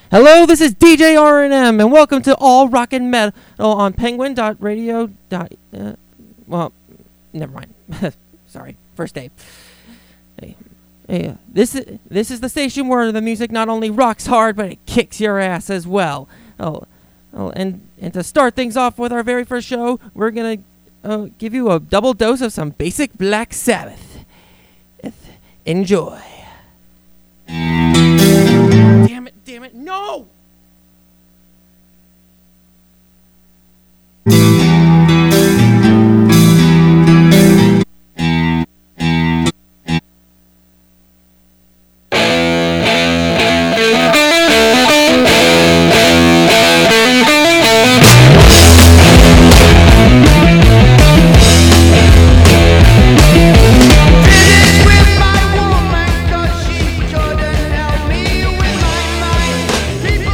Hello, this is DJ R&M, and welcome to All Rockin' Metal on Penguin.radio. Well, never mind. Sorry, first day. Hey, this is the station where the music not only rocks hard, but it kicks your ass as well. And to start things off with our very first show, we're gonna give you a double dose of some basic Black Sabbath. Enjoy. Damn it, no! People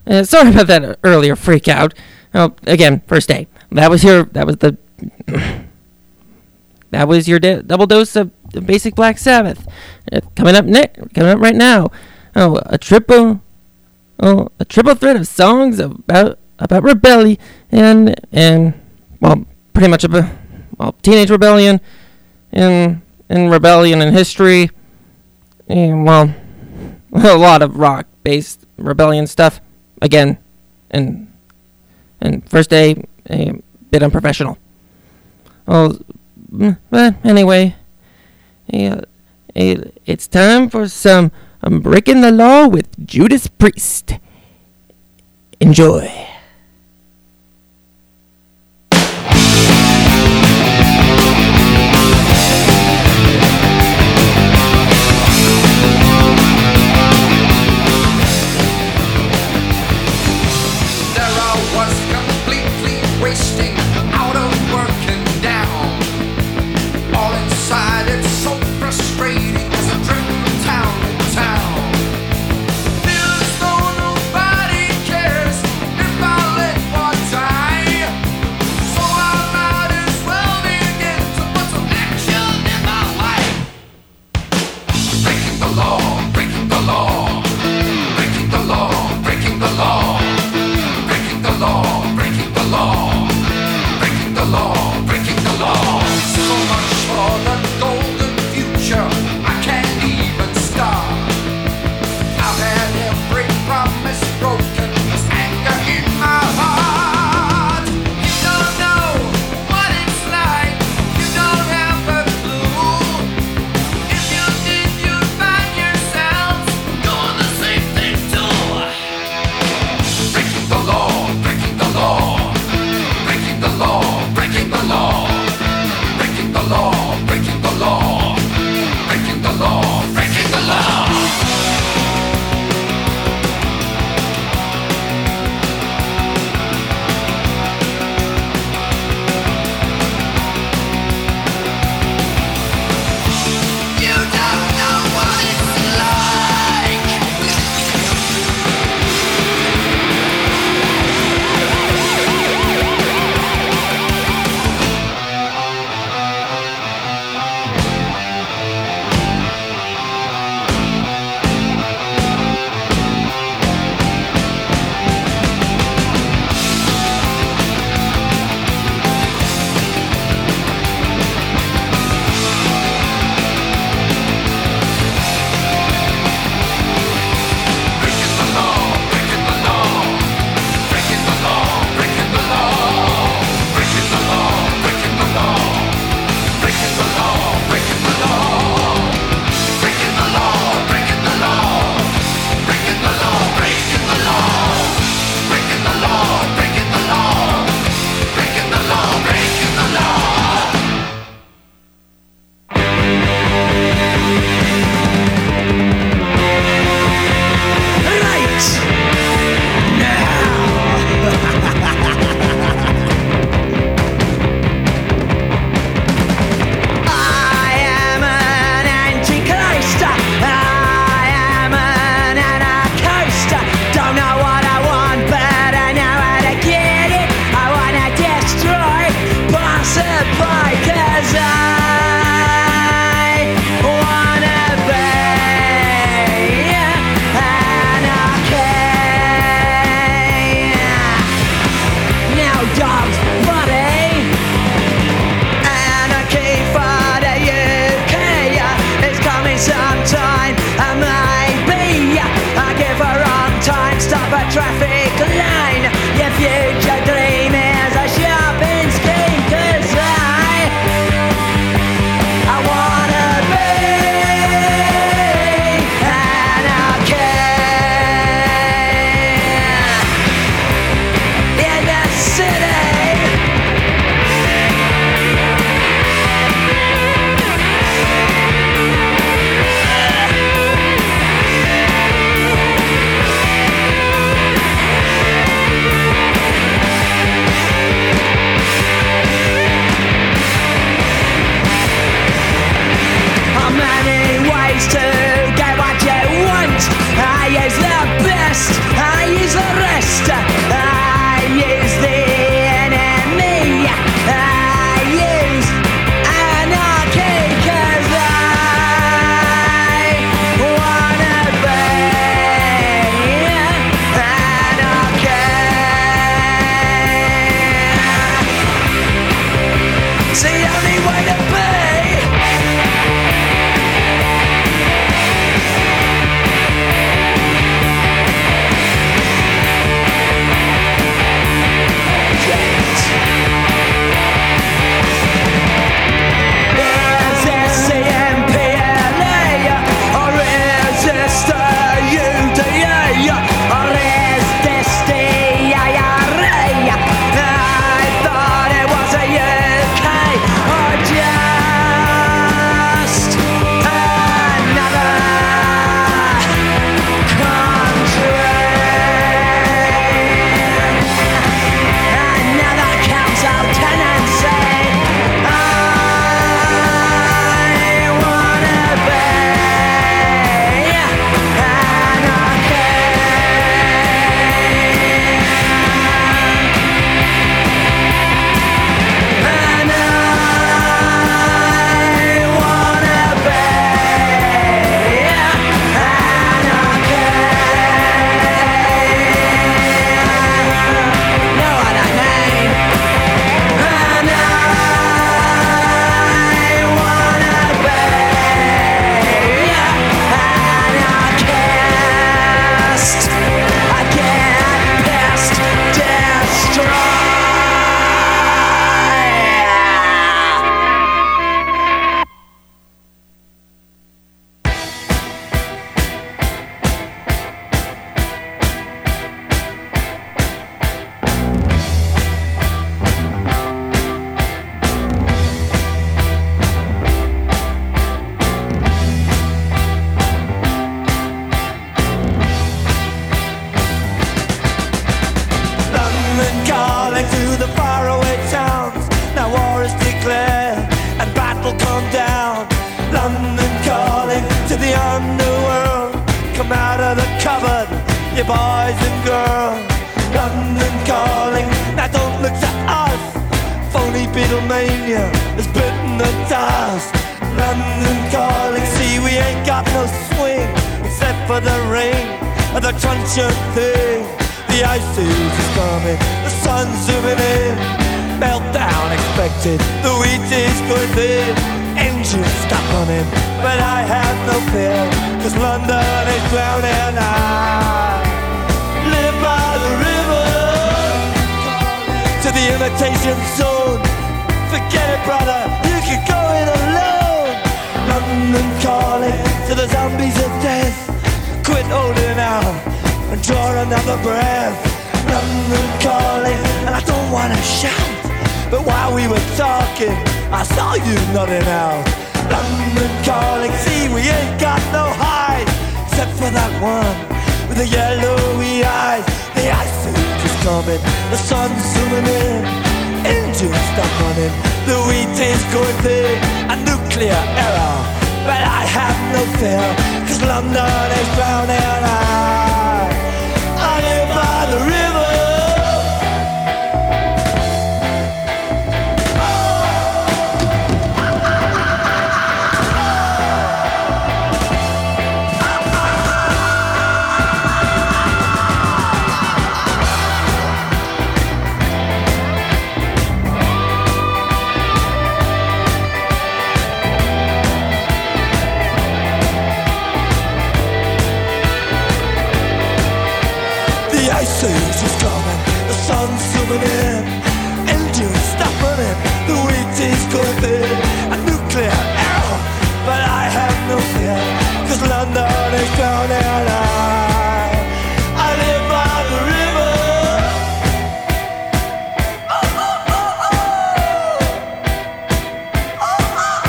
Sorry about that earlier freak out. Oh, again, first day. That was your double dose of basic Black Sabbath. Coming up right now. A triple thread of songs about rebellion and pretty much teenage rebellion and rebellion in history, and a lot of rock-based rebellion stuff. Again, and first day, a bit unprofessional. But anyway, it's time for some Breaking the Law with Judas Priest. Enjoy. Town. Feels though nobody cares if I London calling to the faraway towns. Now war is declared and battle come down. London calling to the underworld. Come out of the cupboard, you boys and girls. London calling, now don't look to us. Phony Beatlemania has bitten the dust. London calling, see we ain't got no swing except for the ring of the truncheon thing. The ice age is coming, the sun's zooming in. Meltdown expected, the wheat is going thin. Engines stop running, but I have no fear, 'cause London is drowning. I live by the river to the imitation zone. Forget it, brother, you can go it alone. London calling to the zombies of death. Quit holding out and draw another breath. London calling, and I don't wanna shout, but while we were talking, I saw you nodding out. London calling, see we ain't got no hide, except for that one with the yellowy eyes. The ice age is coming, the sun's zooming in. Engines stop running, the wheat is going thin. A nuclear error, but I have no fear, 'cause London is drowning. I live by the river. The ice age is coming, the sun's zooming in. Engines stop running, the wheat is going thin. A nuclear error, but I have no fear, 'cause London is drowning. I live by the river. Oh, oh, oh, oh. Oh, oh,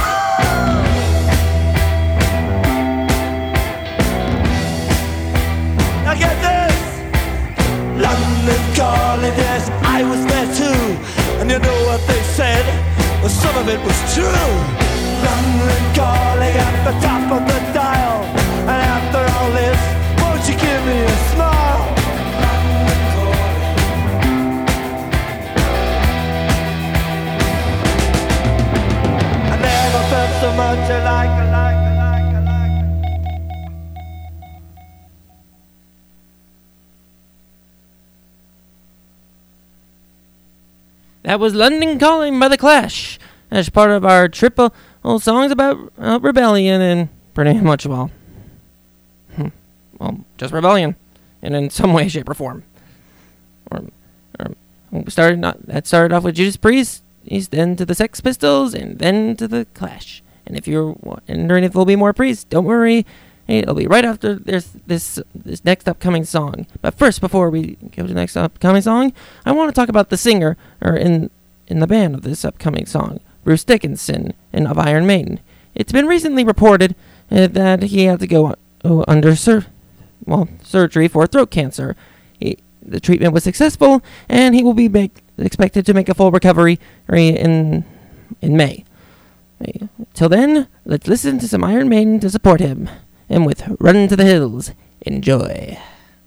oh. Now get this. London calling, yes, I was there too. And you know what they said? Well, some of it was true. London calling at the top of the dial. And after all this, won't you give me a smile? London calling. I never felt so much alike. That was London Calling by The Clash, as part of our triple songs about rebellion and pretty much, well, just rebellion, and in some way, shape, or form. That started off with Judas Priest, then to the Sex Pistols, and then to The Clash. And if you're wondering if there'll be more Priest, don't worry. It'll be right after this next upcoming song. But first, before we go to the next upcoming song, I want to talk about the singer in the band of this upcoming song, Bruce Dickinson of Iron Maiden. It's been recently reported that he had to go under surgery for throat cancer. The treatment was successful, and he will be expected to make a full recovery in May. Till then, let's listen to some Iron Maiden to support him. And with Run to the Hills, enjoy.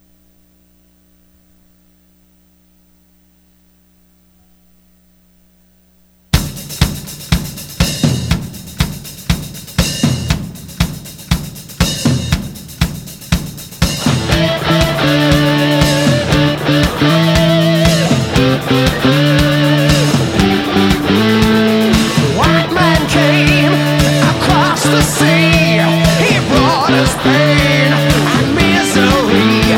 White man came across the sea. He brought us pain and misery.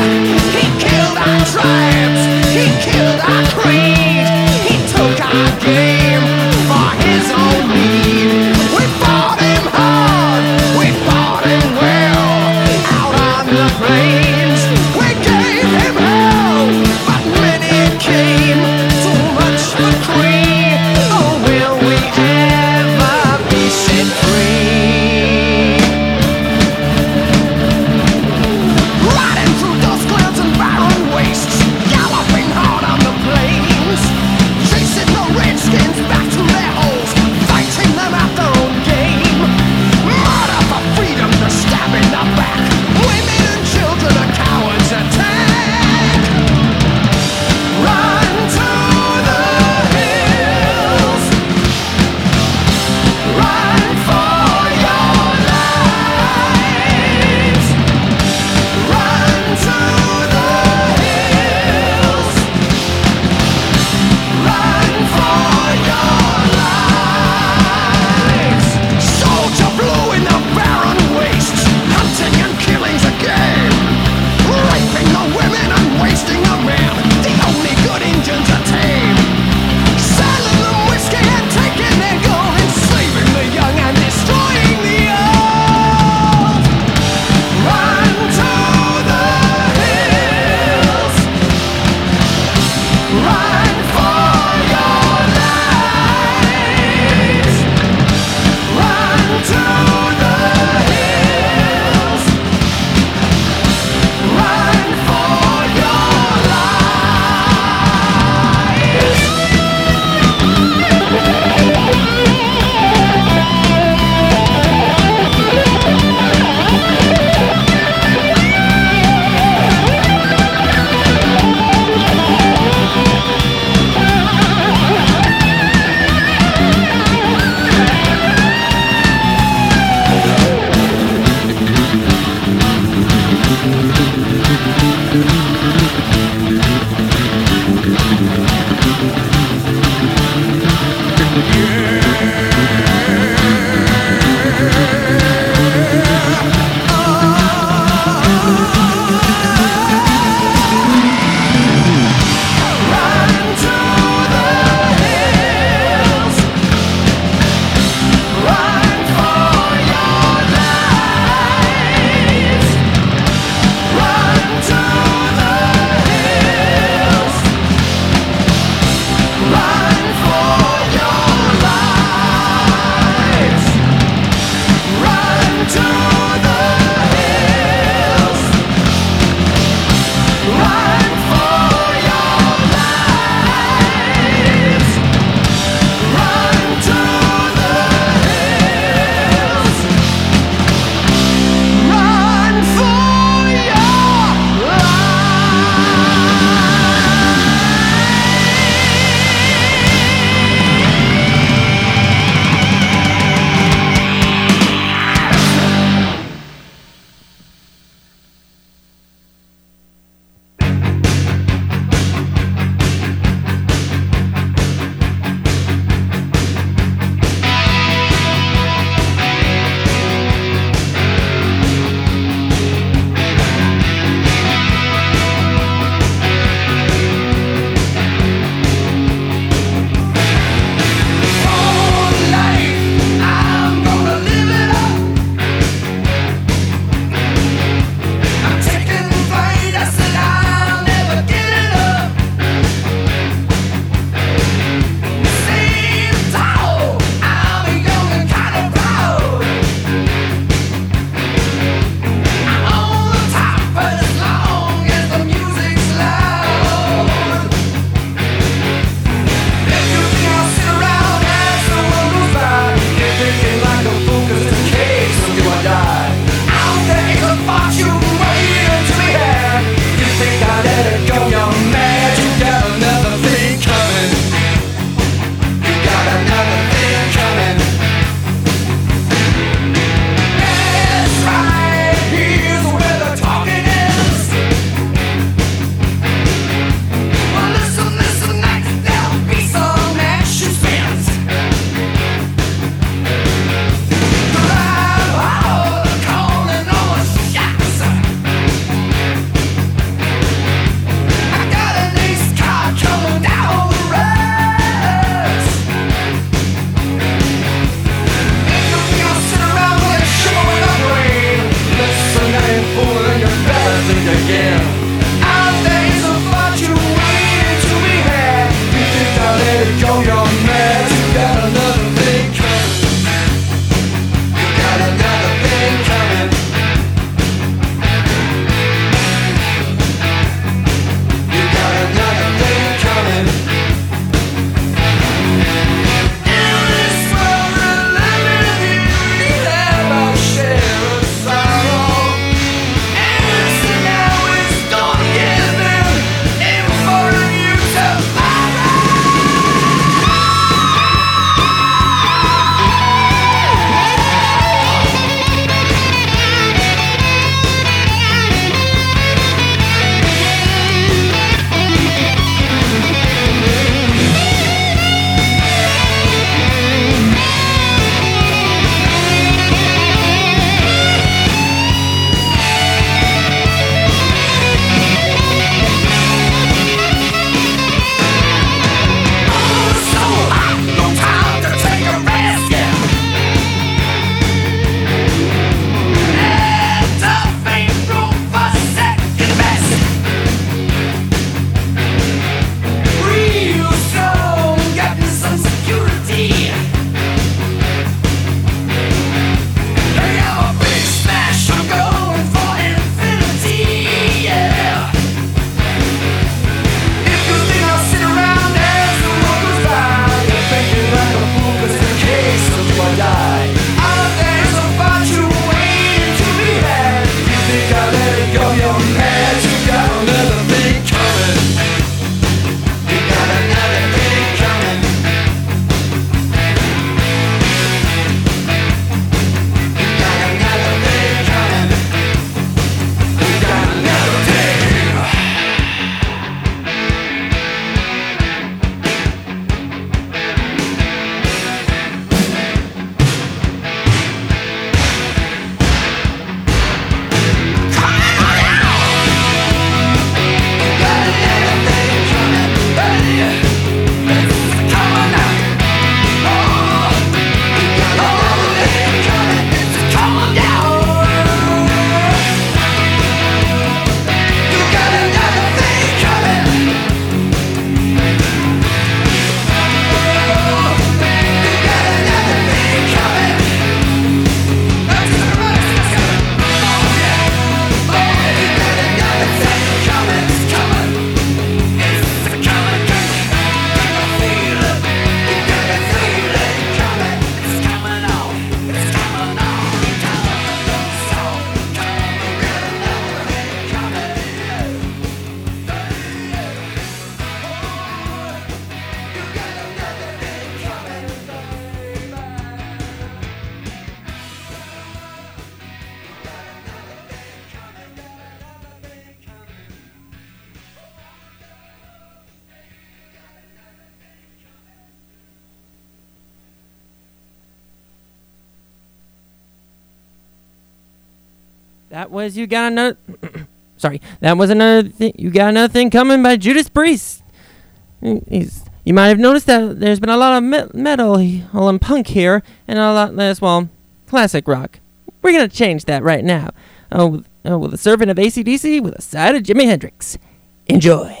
That was You Got Another... Sorry, that was another thing. You Got Another Thing Coming by Judas Priest. You might have noticed that there's been a lot of metal and punk here, and a lot less, well, classic rock. We're going to change that right now. With a servant of AC/DC with a side of Jimi Hendrix. Enjoy.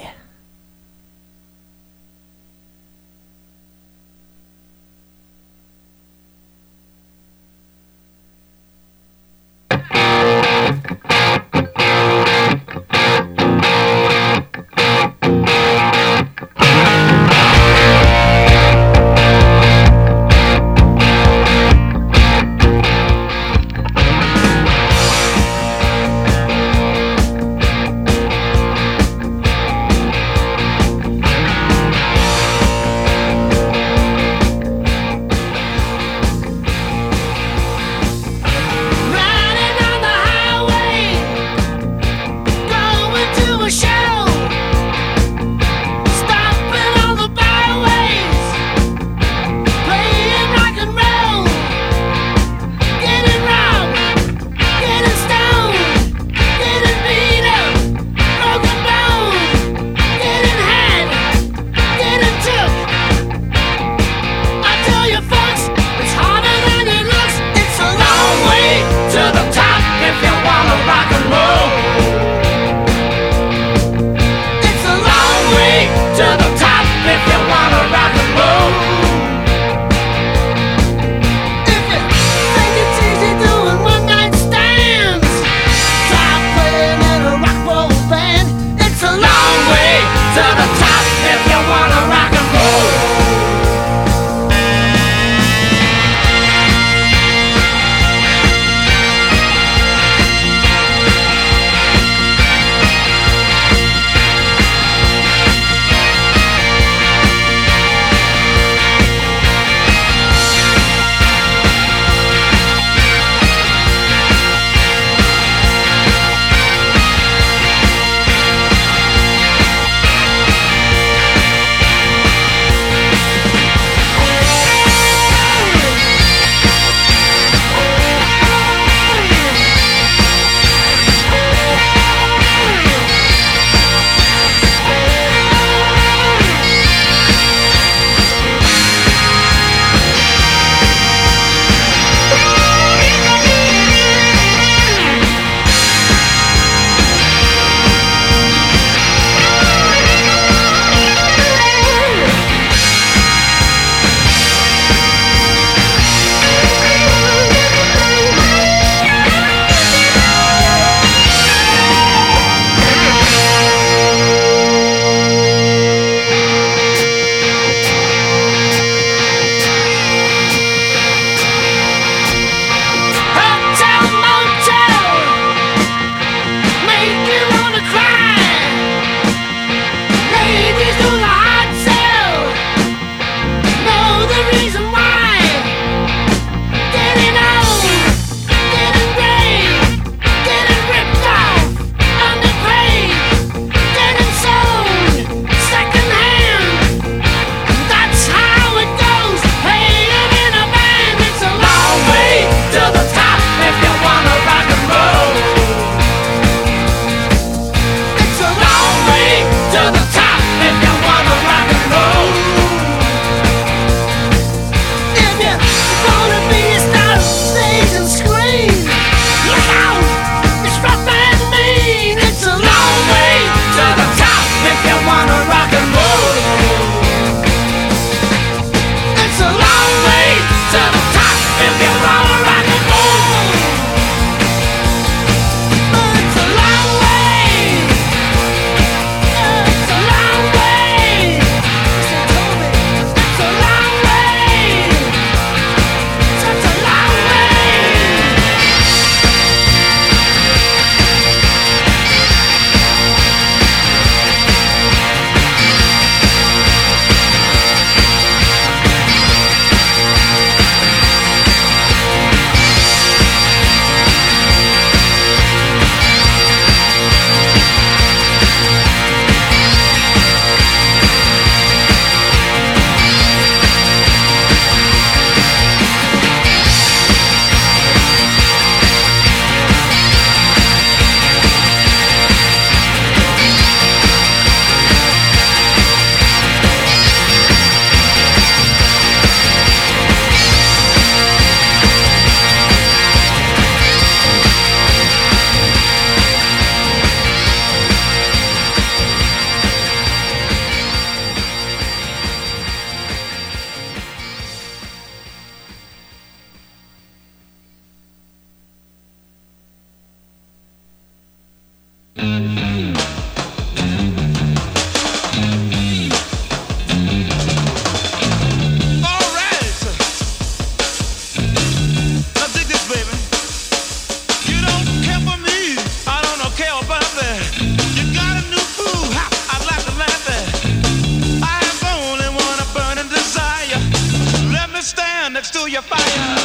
next to your fire.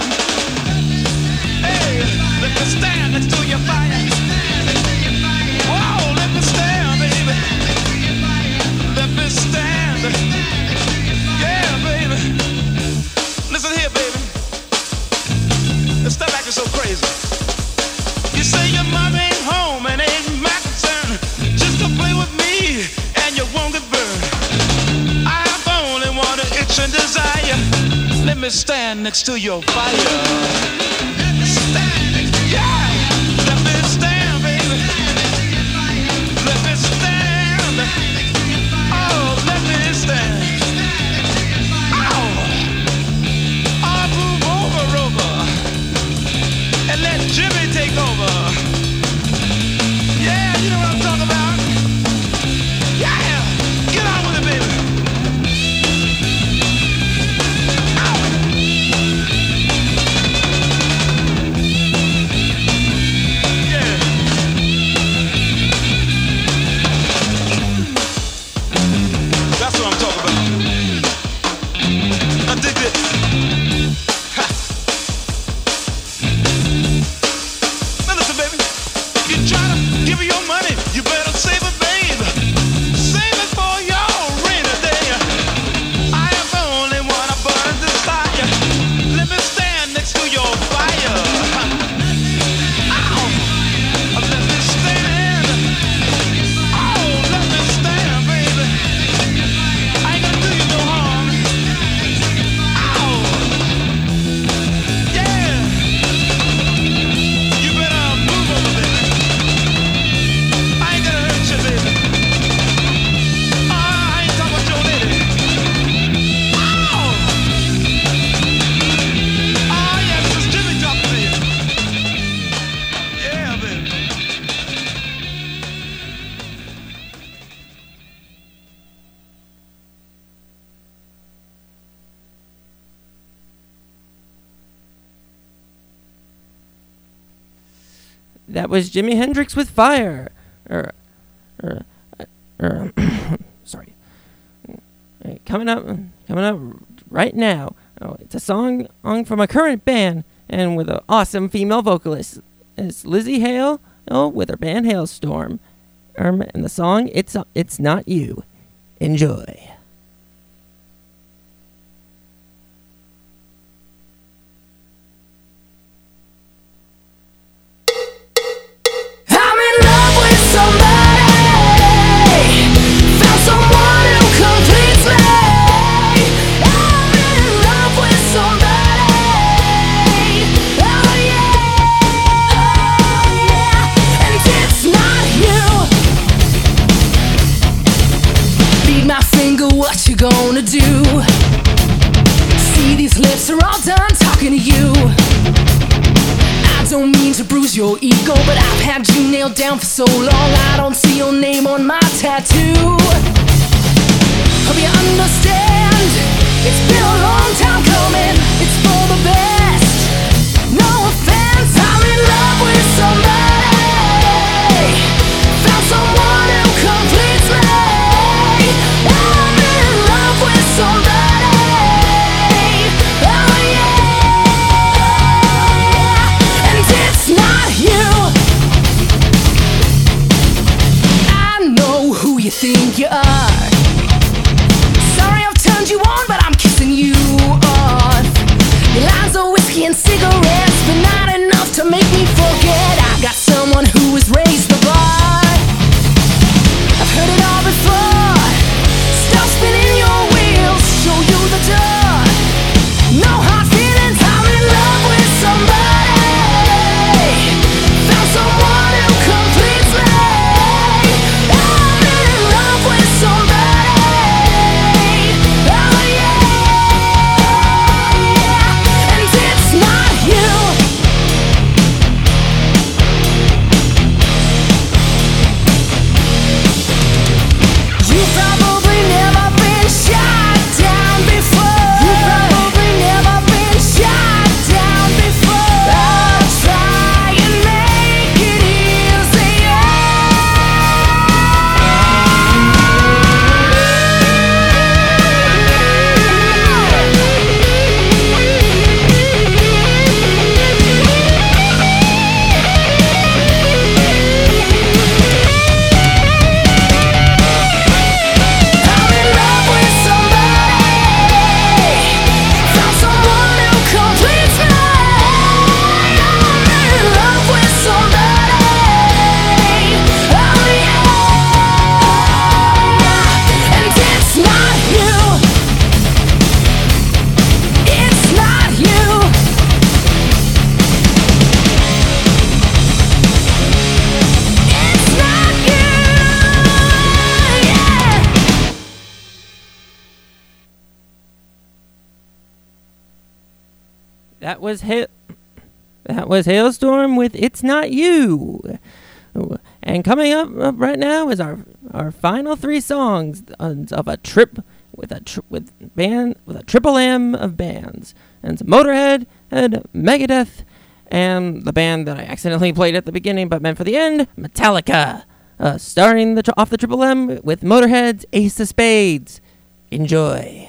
Hey, let me stand next to your fire. Whoa, let me stand, baby. Let me stand. Yeah, baby. Listen here, baby. Let's stop acting so crazy. You say your mom ain't home and ain't my concern. Just to play with me and you won't get burned. I've only one itch and desire. Let me stand next to your fire. Stand, yeah. Let me stand, baby. Let me stand. Oh, let me stand. Oh, I'll move over, and let Jimmy take over. Yeah, you know what I'm talking about. Yeah, get on with it, baby. That was Jimi Hendrix with Fire. Sorry. Coming up right now. Oh, it's a song from a current band and with an awesome female vocalist. It's Lizzie Hale with her band Hailstorm. And the song It's Not You. Enjoy. Gonna do. See, these lips are all done talking to you. I don't mean to bruise your ego, but I've had you nailed down for so long. I don't see your name on my tattoo. Hope you understand. It's been a long time coming. It's for the best. No offense, I'm in love with somebody. Found someone who completes me. Somebody, oh yeah, and it's not you. I know who you think you are. Sorry I've turned you on, but I'm kissing you off. Your lines of whiskey and cigarettes, but not enough to make me forget I got someone who has raised the bar. I've heard it all before. Stop spinning your wheels, show you the door. No hard feelings, I'm in love with somebody. Found someone who completes me. I'm in love with somebody. Oh yeah, and it's not you. That was Hailstorm with "It's Not You." And coming up right now is our final three songs of a trip with a triple M of bands. And it's Motorhead and Megadeth and the band that I accidentally played at the beginning but meant for the end, Metallica. Starting off the triple M with Motorhead's Ace of Spades. Enjoy.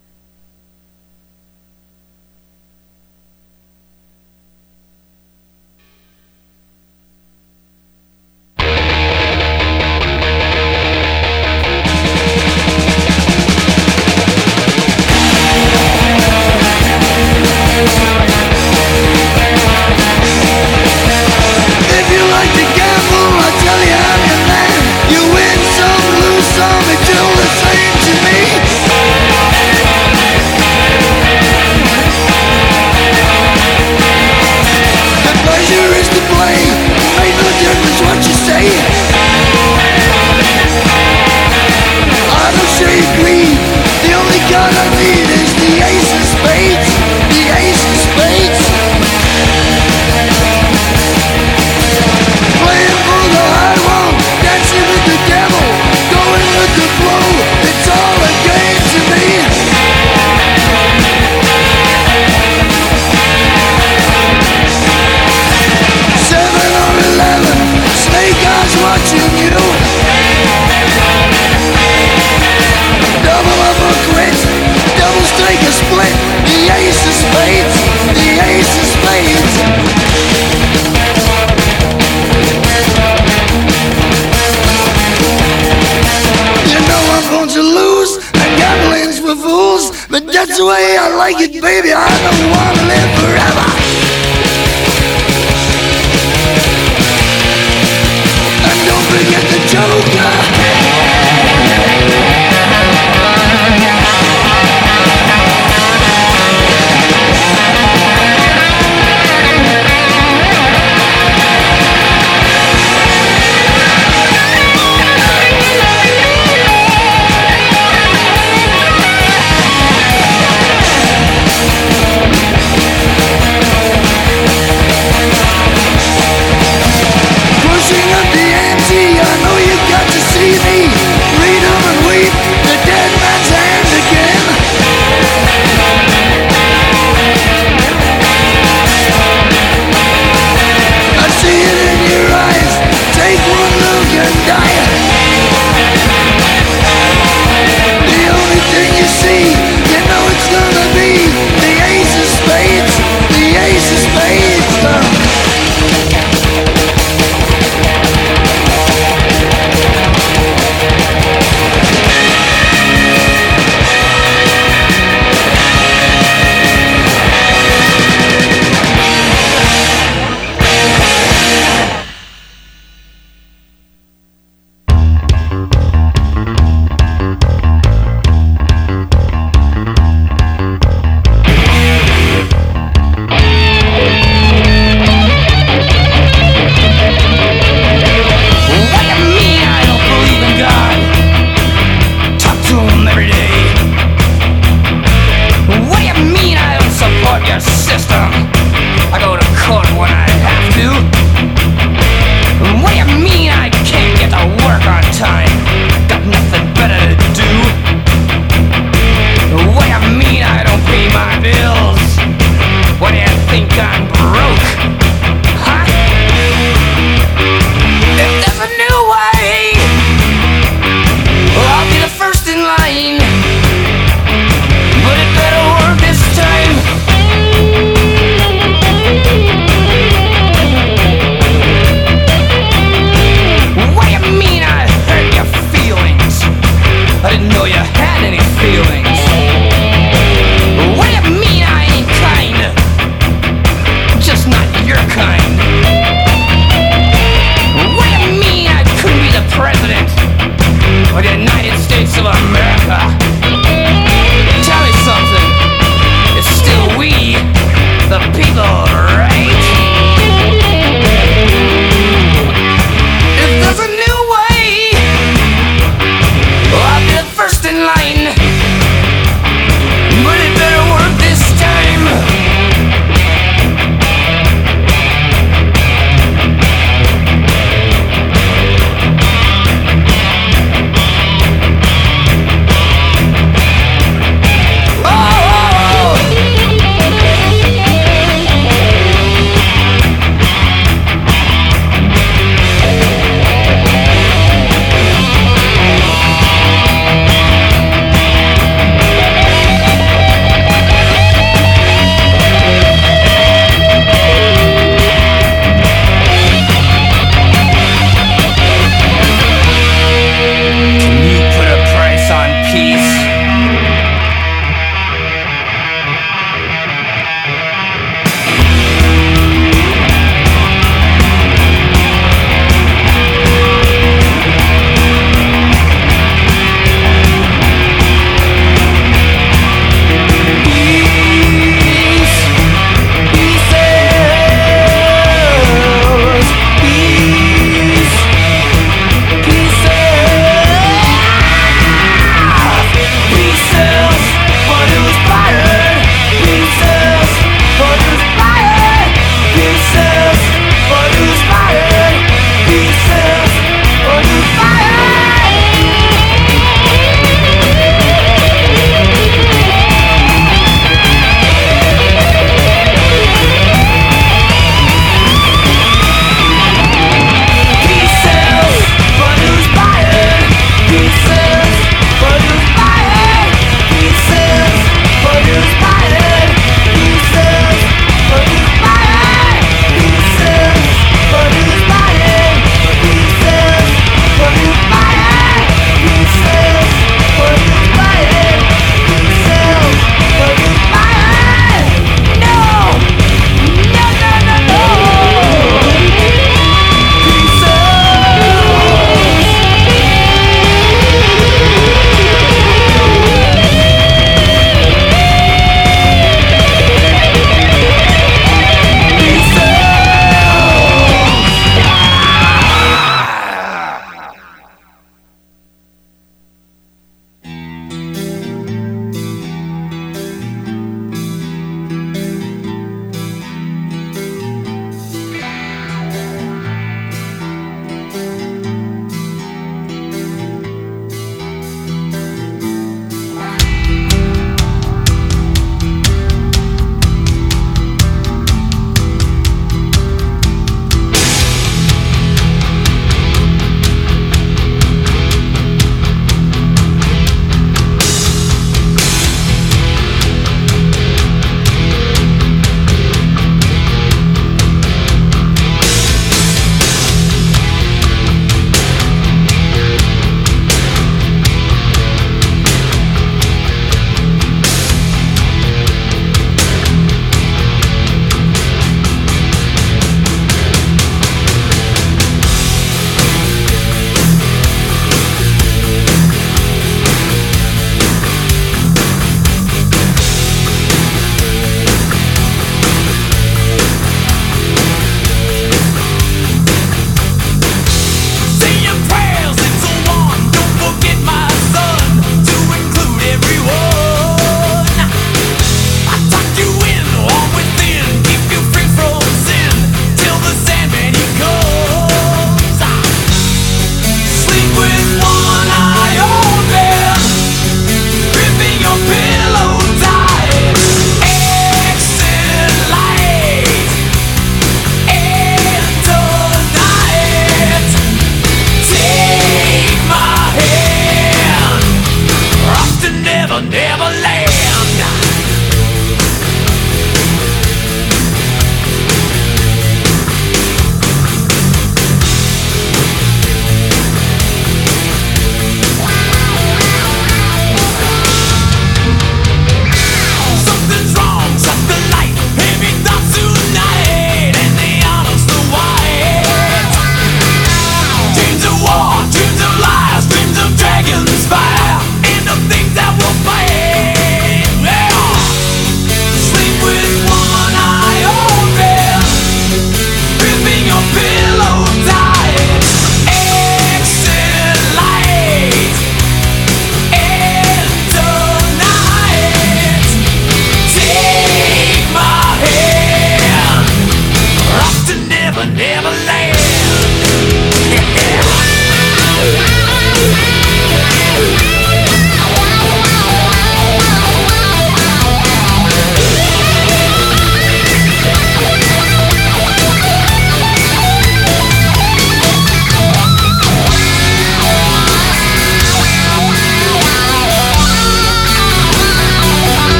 That's the way I like it, baby. I don't want to live forever. And don't forget the Joker.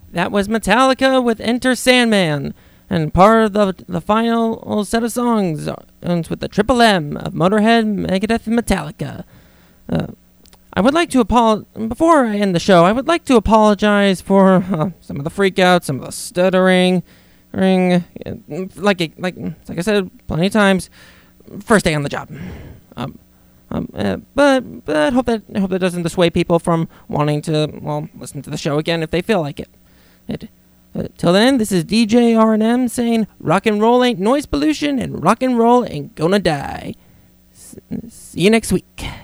That was Metallica with Enter Sandman, and part of the final set of songs ends with the Triple M of Motorhead, Megadeth, and Metallica. I would like to before I end the show, I would like to apologize for some of the freakouts, some of the stuttering, like I said plenty of times, first day on the job. But I hope that doesn't dissuade people from wanting to listen to the show again if they feel like it. Till then, this is DJ R&M saying rock and roll ain't noise pollution and rock and roll ain't gonna die. See you next week.